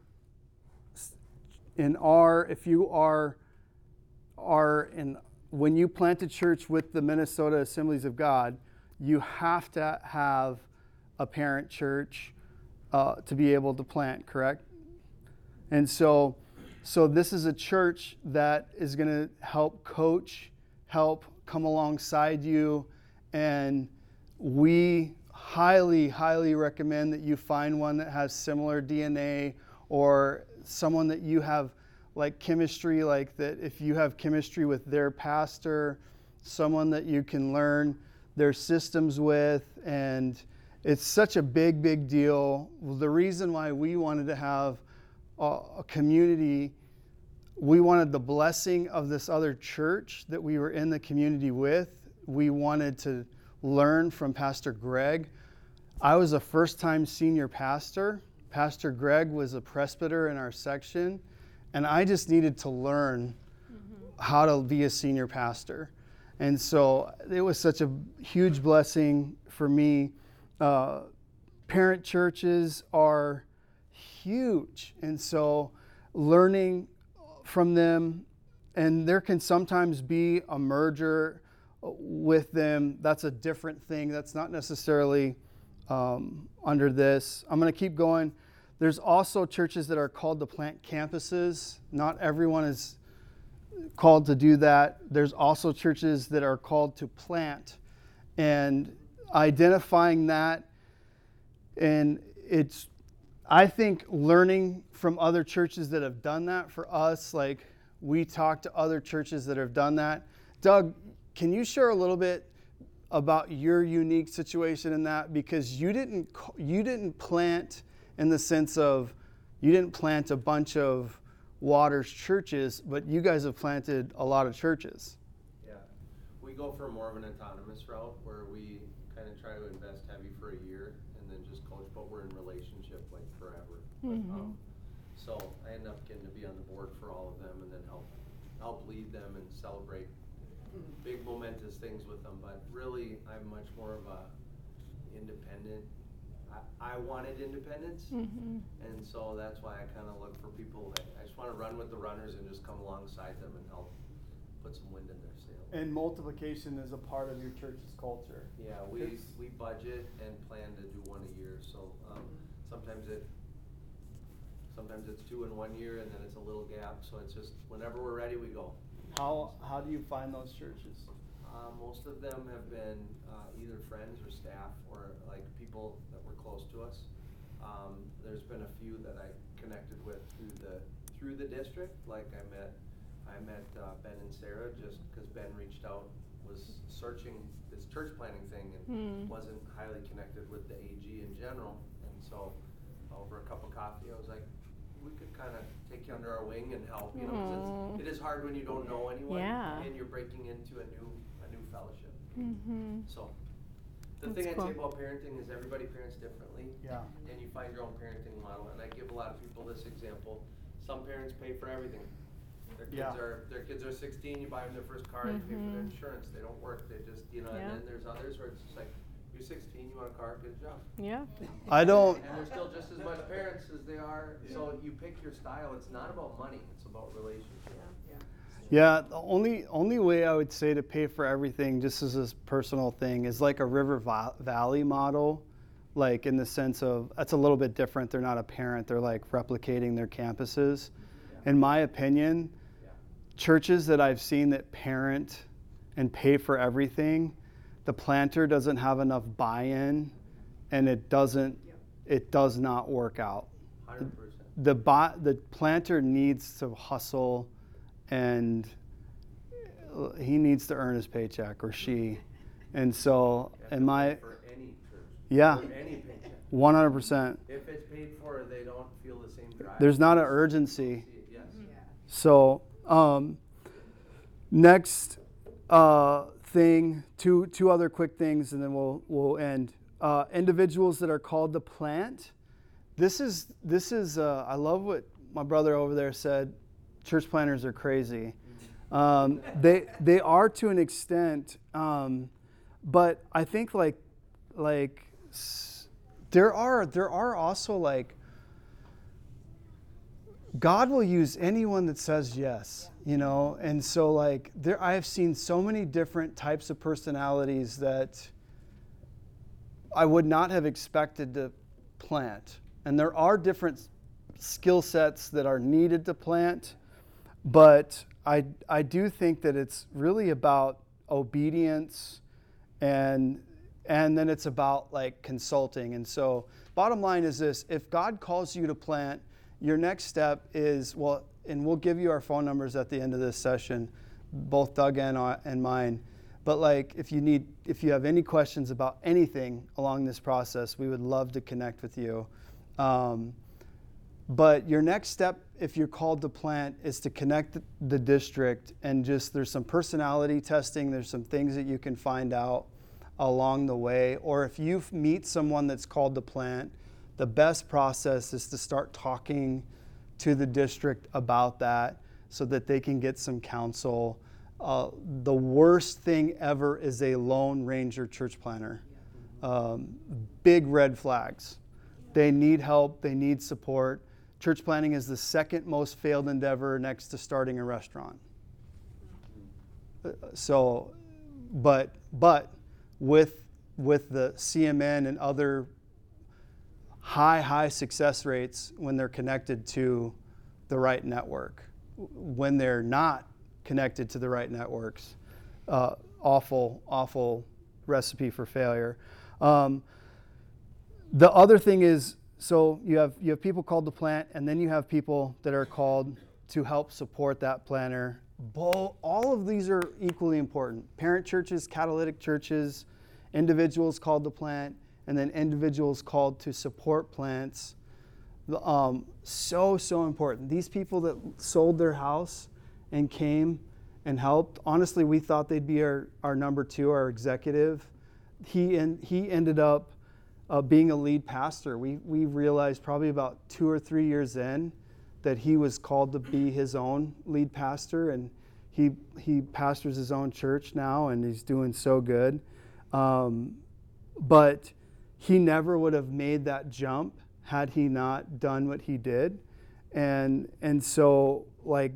in our if you are are in when you plant a church with the Minnesota Assemblies of God, you have to have a parent church uh, to be able to plant, correct? And so so this is a church that is going to help coach, help come alongside you, and we highly, highly recommend that you find one that has similar D N A or someone that you have like chemistry, like that if you have chemistry with their pastor, someone that you can learn their systems with, and it's such a big, big deal. The reason why we wanted to have a, a community, we wanted the blessing of this other church that we were in the community with. We wanted to learn from Pastor Greg. I was a first-time senior pastor. Pastor Greg was a presbyter in our section, and I just needed to learn mm-hmm. how to be a senior pastor. And so it was such a huge blessing for me. Uh, parent churches are huge, and so learning from them, and there can sometimes be a merger with them. That's a different thing. That's not necessarily um, under this. I'm going to keep going. There's also churches that are called to plant campuses. Not everyone is called to do that. There's also churches that are called to plant, and identifying that, and it's I think learning from other churches that have done that for us, like we talked to other churches that have done that. Doug, can you share a little bit about your unique situation in that? Because you didn't you didn't plant in the sense of you didn't plant a bunch of Waters churches, but you guys have planted a lot of churches. Yeah, we go for more of an autonomous route where we kind of try to invest heavy for a year and then just coach, but we're in relationship like forever. Mm-hmm. Um, so I end up getting to be on the board for all of them and then help help lead them and celebrate big momentous things with them. But really, I'm much more of a independent. I, I wanted independence, mm-hmm. and so that's why I kind of look for people. That I just want to run with the runners and just come alongside them and help put some wind in their sails. And multiplication is a part of your church's culture. Yeah, we it's, we budget and plan to do one a year. So um, sometimes it sometimes it's two in one year, and then it's a little gap. So it's just whenever we're ready, we go. How how do you find those churches? Uh, most of them have been uh, either friends or staff or like people that were close to us. Um, there's been a few that I connected with through the through the district. Like I met I met uh, Ben and Sarah just because Ben reached out, was searching this church planning thing and mm. wasn't highly connected with the A G in general. And so over a cup of coffee, I was like, we could kind of take you under our wing and help, you know, because it is hard when you don't know anyone yeah. and you're breaking into a new a new fellowship. Mm-hmm. So the That's thing cool. I'd say about parenting is everybody parents differently. Yeah. And you find your own parenting model. And I give a lot of people this example. Some parents pay for everything. Their kids yeah. are their kids are sixteen, you buy them their first car, mm-hmm. you pay for their insurance. They don't work. They just, you know, yeah. and then there's others where it's just like, you're sixteen, you want a car, good job. Yeah. I don't. And they're still just as much parents as they are. Yeah. So you pick your style. It's not about money. It's about relationship. Yeah. Yeah, the only only way I would say to pay for everything, just as a personal thing, is like a River Va- Valley model, like in the sense of that's a little bit different. They're not a parent; they're like replicating their campuses. In my opinion, churches that I've seen that parent and pay for everything, the planter doesn't have enough buy-in, and it doesn't, it does not work out. one hundred percent. The buy, the planter needs to hustle, and he needs to earn his paycheck, or she, and so in my For any church. yeah, For any paycheck. one hundred percent. If it's paid for, they don't feel the same drive. There's not an urgency. Yes. So um, next uh, thing, two two other quick things, and then we'll we'll end. Uh, individuals that are called to plant. This is this is. Uh, I love what my brother over there said. Church planners are crazy. Um, they they are to an extent, um, but I think like like s- there are there are also like. God will use anyone that says yes, you know, and so like there, I have seen so many different types of personalities that I would not have expected to plant, and there are different skill sets that are needed to plant, but I I do think that it's really about obedience, and and then it's about like consulting, and so bottom line is this: if God calls you to plant, your next step is, well, and we'll give you our phone numbers at the end of this session, both Doug and, uh, and mine. But like, if you need, if you have any questions about anything along this process, we would love to connect with you. Um, but your next step, if you're called to plant, is to connect the district, and just there's some personality testing. There's some things that you can find out along the way. Or if you meet someone that's called to plant, the best process is to start talking to the district about that so that they can get some counsel. Uh, the worst thing ever is a Lone Ranger church planner. Um, big red flags. They need help. They need support. Church planning is the second most failed endeavor next to starting a restaurant. So, but but with with the C M N and other high, high success rates when they're connected to the right network. When they're not connected to the right networks, uh, awful, awful recipe for failure. Um, the other thing is, so you have you have people called to plant, and then you have people that are called to help support that planner. Both, all of these are equally important. Parent churches, catalytic churches, individuals called to plant, and then individuals called to support plants. Um, so, so important. These people that sold their house and came and helped, honestly, we thought they'd be our, our number two, our executive. He, en- he ended up uh, being a lead pastor. We, we realized probably about two or three years in that he was called to be his own lead pastor, and he, he pastors his own church now, and he's doing so good. Um, but he never would have made that jump had he not done what he did. And and so like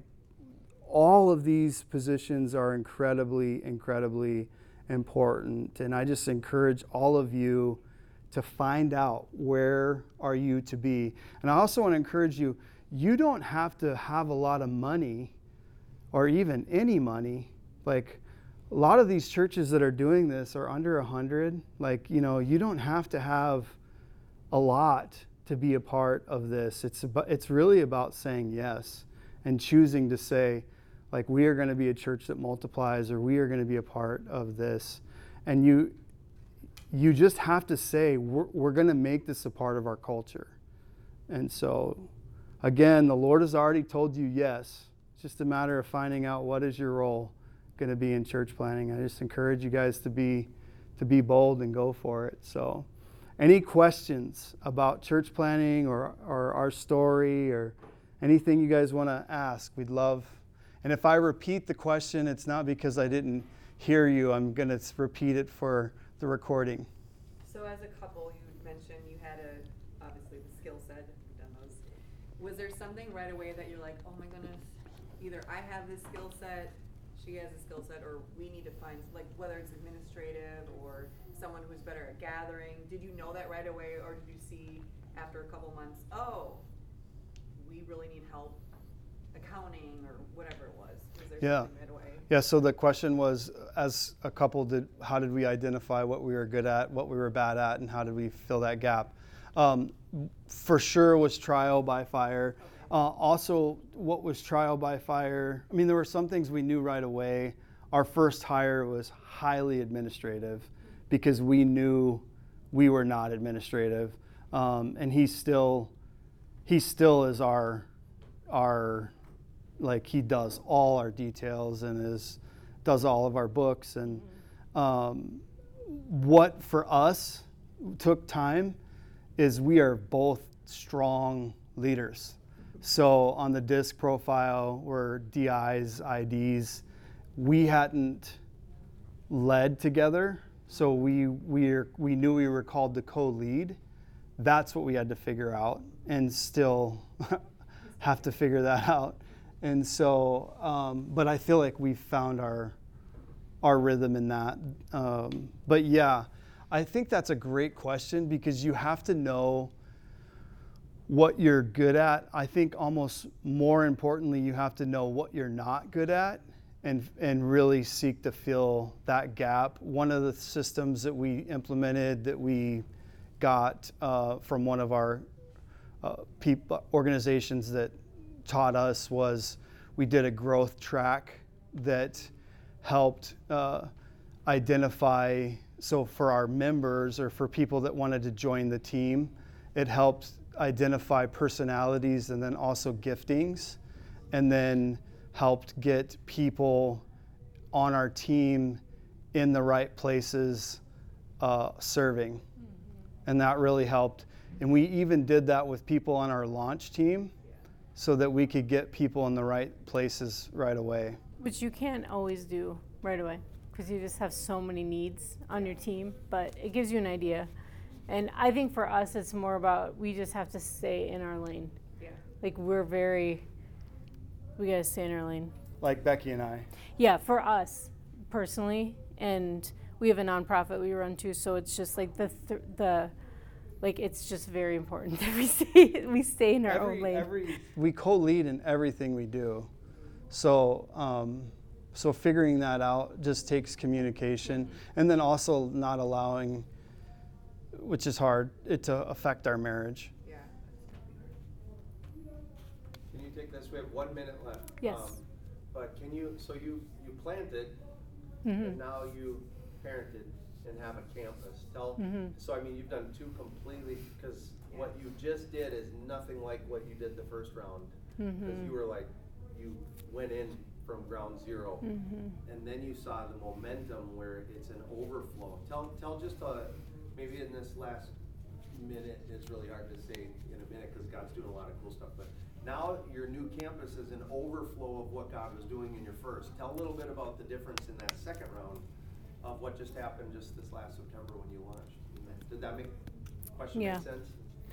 all of these positions are incredibly, incredibly important. And I just encourage all of you to find out where are you to be. And I also want to encourage you, you don't have to have a lot of money or even any money. Like, a lot of these churches that are doing this are under a hundred. Like, you know, you don't have to have a lot to be a part of this. It's about, it's really about saying yes and choosing to say, like, we are going to be a church that multiplies, or we are going to be a part of this. And you you just have to say, we're, we're going to make this a part of our culture. And so, again, the Lord has already told you yes. It's just a matter of finding out what is your role going to be in church planning. I just encourage you guys to be to be bold and go for it. So, any questions about church planning or, or our story or anything you guys want to ask, we'd love. And if I repeat the question, it's not because I didn't hear you. I'm going to repeat it for the recording. So as a couple, you mentioned you had a, obviously the skill set, you've done those. Was there something right away that you're like, oh my goodness, either I have this skill set, she has a skill set, or we need to find, like, whether it's administrative or someone who's better at gathering? Did you know that right away, or did you see after a couple months, oh, we really need help accounting or whatever it was? Was there Yeah. something midway? Yeah, so the question was, as a couple, did how did we identify what we were good at, what we were bad at, and how did we fill that gap? Um, for sure was trial by fire. Uh, also, what was trial by fire? I mean, there were some things we knew right away. Our first hire was highly administrative because we knew we were not administrative, um, and he still, he still is our, our, like he does all our details and is, does all of our books. And um, what for us took time is we are both strong leaders. So on the DISC profile, we're D Is, I Ds. We hadn't led together, so we we we knew we were called to co-lead. That's what we had to figure out, and still have to figure that out. And so, um, but I feel like we found our our rhythm in that. Um, but yeah, I think that's a great question because you have to know what you're good at. I think almost more importantly, you have to know what you're not good at and and really seek to fill that gap. One of the systems that we implemented that we got uh, from one of our uh, peop- organizations that taught us was we did a growth track that helped uh, identify, so for our members or for people that wanted to join the team, it helped identify personalities and then also giftings, and then helped get people on our team in the right places uh, serving. Mm-hmm. And that really helped. And we even did that with people on our launch team so that we could get people in the right places right away. Which you can't always do right away because you just have so many needs on your team, but it gives you an idea. And I think for us, it's more about we just have to stay in our lane. Yeah. Like we're very, we gotta stay in our lane. Like Becky and I. Yeah, for us personally, and we have a nonprofit we run too, so it's just like the th- the, like it's just very important that we stay we stay in our every, own lane. Every, we co-lead in everything we do, so um, so figuring that out just takes communication, mm-hmm. and then also not allowing, which is hard, it to affect our marriage. Yeah. Can you take this? We have one minute left. Yes. Um, but can you, so you, you planted, Mm-hmm. and now you parented and have a campus. Tell, Mm-hmm. so I mean, you've done two completely, because what you just did is nothing like what you did the first round. Because Mm-hmm. you were like, you went in from ground zero, Mm-hmm. and then you saw the momentum where it's an overflow. Tell, tell just a, maybe in this last minute, it's really hard to say in a minute because God's doing a lot of cool stuff, but now your new campus is an overflow of what God was doing in your first. Tell a little bit about the difference in that second round of what just happened just this last September when you launched. Did that make question Yeah. make sense?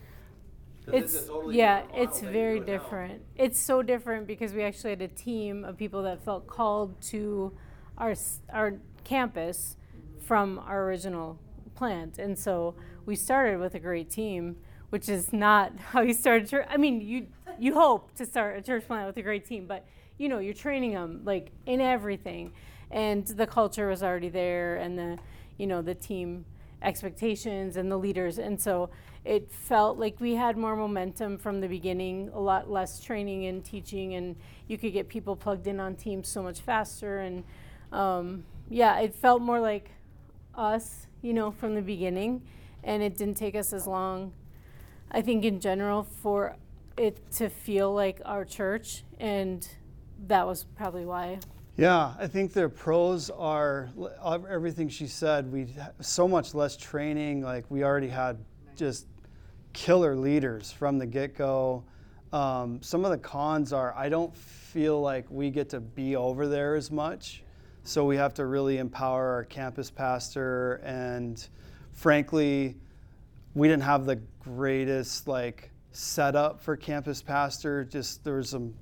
'Cause It's, a totally yeah, different model it's than you very do it now. different. It's so different because we actually had a team of people that felt called to our s- our campus from our original plant, and so we started with a great team, which is not how you start a church. I mean, you you hope to start a church plant with a great team, but you know you're training them like in everything, and the culture was already there, and the you know the team expectations and the leaders, and so it felt like we had more momentum from the beginning, a lot less training and teaching, and you could get people plugged in on teams so much faster, and um, yeah, it felt more like us, you know, from the beginning, and it didn't take us as long, I think in general, for it to feel like our church, and that was probably why. Yeah, I think the pros are l- everything she said. We so much less training. Like we already had just killer leaders from the get-go. Um, some of the cons are I don't feel like we get to be over there as much. So we have to really empower our campus pastor, and frankly, we didn't have the greatest like setup for campus pastor. Just there was some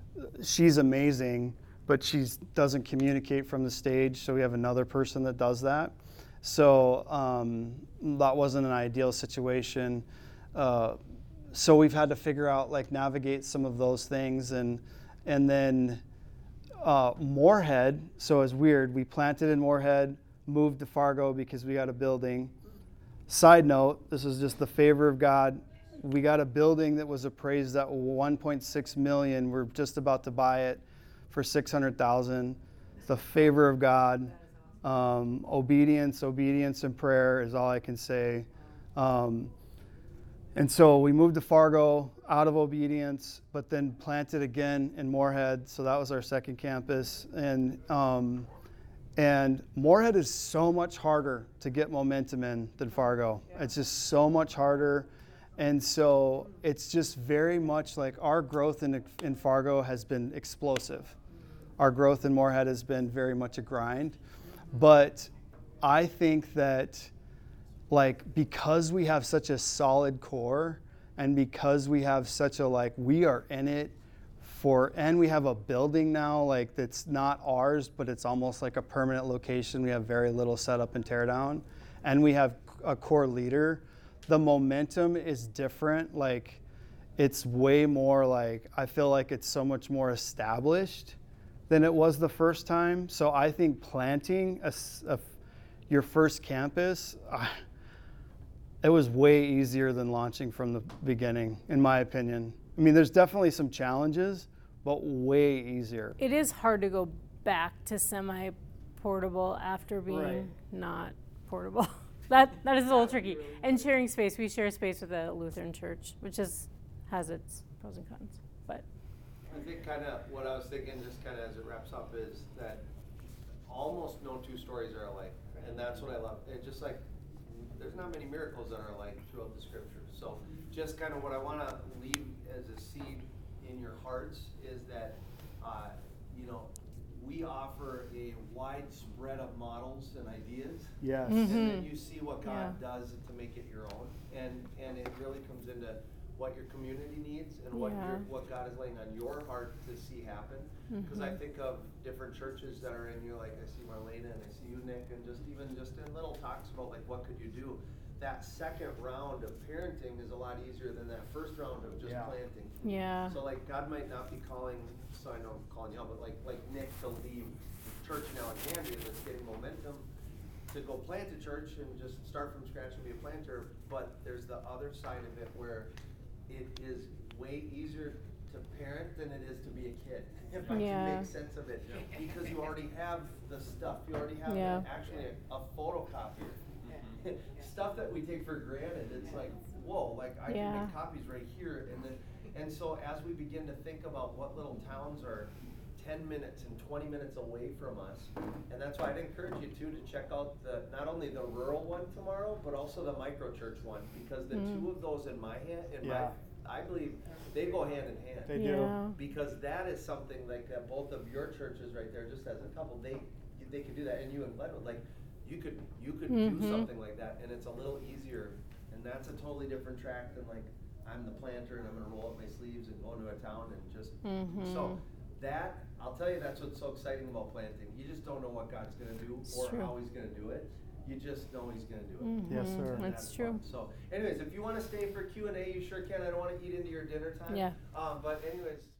she's amazing, but she doesn't communicate from the stage, so we have another person that does that. So um, that wasn't an ideal situation. Uh, so we've had to figure out, like, navigate some of those things. And and then uh, Moorhead, so it's weird. We planted in Moorhead, moved to Fargo because we got a building. Side note, this is just the favor of God. We got a building that was appraised at one point six million. We're just about to buy it for six hundred thousand. The favor of God. Um, obedience, obedience and prayer is all I can say. Um, and so we moved to Fargo out of obedience, but then planted again in Moorhead. So that was our second campus. And um, and Moorhead is so much harder to get momentum in than Fargo. It's just so much harder. And so it's just very much like our growth in, in Fargo has been explosive. Our growth in Moorhead has been very much a grind. But I think that, like, because we have such a solid core and because we have such a, like, we are in it for, and we have a building now, like, that's not ours, but it's almost like a permanent location. We have very little setup and tear down. And we have a core leader. The momentum is different. Like, it's way more like, I feel like it's so much more established than it was the first time. So I think planting a, a, your first campus, uh, it was way easier than launching from the beginning, in my opinion. I mean, there's definitely some challenges, but way easier. It is hard to go back to semi-portable after being Right. not portable. that that is a little tricky. And sharing space, we share space with a Lutheran church, which is has its pros and cons. But I think kind of what I was thinking, just kind of as it wraps up, is that almost no two stories are alike, and that's what I love. It's just like there's not many miracles that are alike throughout the scriptures. So just kind of what I want to leave as a seed in your hearts is that uh, you know we offer a wide spread of models and ideas, Yes. Mhm. and then you see what God Yeah. does to make it your own, and and it really comes into what your community needs and what Yeah. your, what God is laying on your heart to see happen. Because I Mhm. think of different churches that are in you, like I see Marlena and I see you, Nick, and just even just in little talks about like what could you do. That second round of parenting is a lot easier than that first round of just Yeah. planting. yeah. So like God might not be calling, so I know I'm calling you out, but like like Nick to leave church in Alexandria that's getting momentum to go plant a church and just start from scratch and be a planter. But there's the other side of it where it is way easier to parent than it is to be a kid, if I Yeah. can make sense of it. Because you already have the stuff, you already have Yeah. the- actually a, a photocopier. Stuff that we take for granted, it's like, whoa, like I Yeah. can make copies right here. And then, and so as we begin to think about what little towns are ten minutes and twenty minutes away from us, and that's why I'd encourage you too to check out the, not only the rural one tomorrow, but also the micro church one, because the Mm. two of those in my hand, in Yeah. my, I believe, they go hand in hand. They do. yeah. Because that is something like that both of your churches right there, just as a couple, they, they could do that, and you and Glenwood, like, you could, you could Mhm. do something like that, and it's a little easier, and that's a totally different track than like, I'm the planter and I'm gonna roll up my sleeves and go into a town and just, Mhm. so, that, I'll tell you, that's what's so exciting about planting, you just don't know what God's gonna do It's or true. how he's gonna do it, you just know he's gonna do it. Mhm. Yes, sir. And That's true. fun. So anyways, if you wanna stay for Q and A, you sure can, I don't wanna eat into your dinner time. Yeah. Um, but anyways.